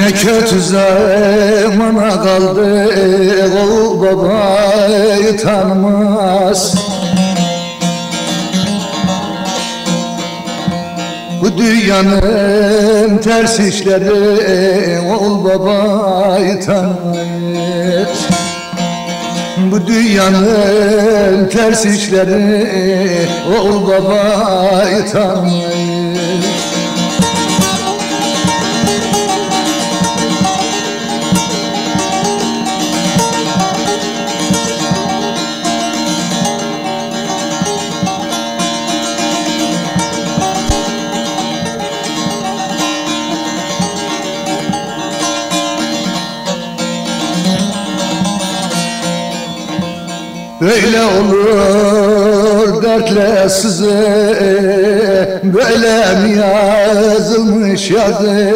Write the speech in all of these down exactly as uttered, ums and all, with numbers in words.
Ne kötü zamana kaldı, oğul babayı tanımaz. Bu dünyanın ters işleri oğul babayı tanımaz. Bu dünyanın ters işleri oğul babayı tanımaz. Böyle olur dertle size, böyle mi yazılmış yazı?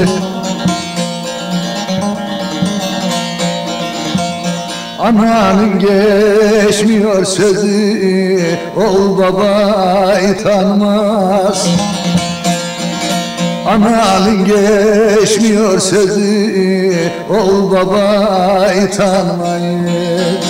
Ananın geçmiyor sözü, oğul babayı tanımaz. Ananın geçmiyor sözü, oğul babayı tanımaz.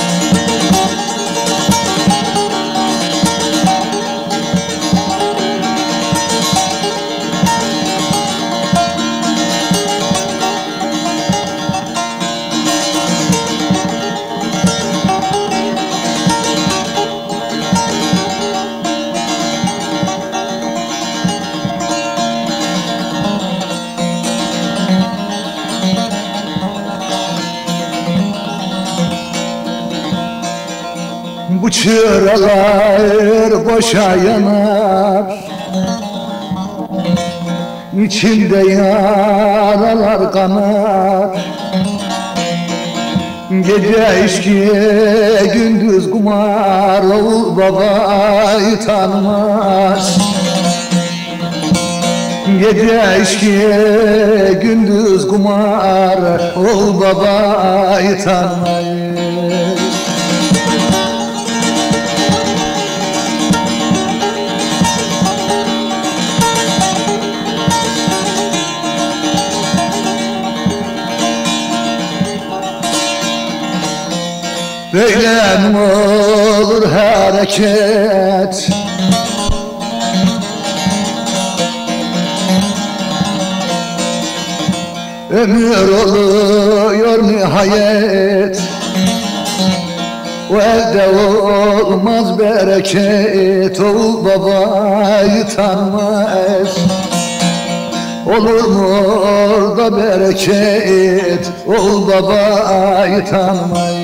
Bu çıralar boşa yanar, İçinde yaralar kanar. Gece içkiye gündüz kumar, oğul babayı tanımaz. Gece içkiye gündüz kumar, oğul babayı tanımaz. Böyle mi olur hareket? Ömür oluyor nihayet, o elde olmaz bereket, oğul babayı tanımaz. Olur mu orada bereket, oğul babayı tanımaz.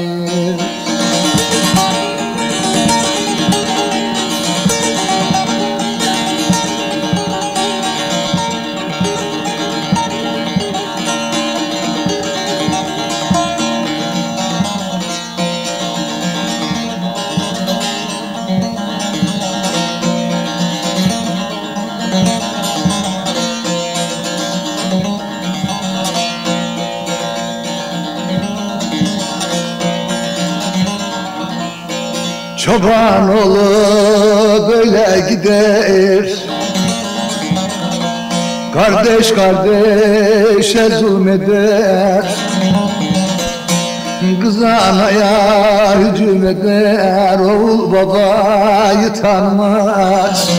Çoban oğlu böyle gider, kardeş kardeşe zulmeder. Kız anaya hücum eder, oğul babayı tanımaz.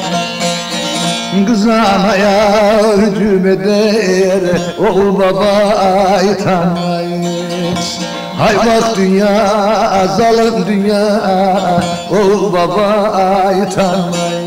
Kız anaya hücum eder, oğul babayı tanımaz. Hay bak dünya, zalim dünya, oğul babayı tanımaz.